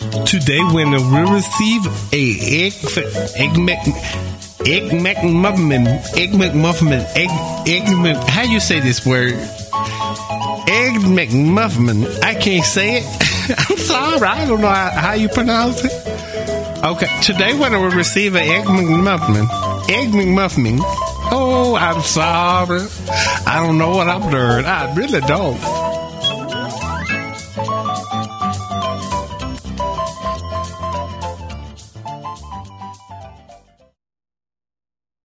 Today, when we receive a how you say this word? Egg McMuffin. I can't say it. I'm sorry. I don't know how you pronounce it. Okay. Today, when we receive an Egg McMuffin. Oh, I'm sorry. I don't know what I'm doing. I really don't.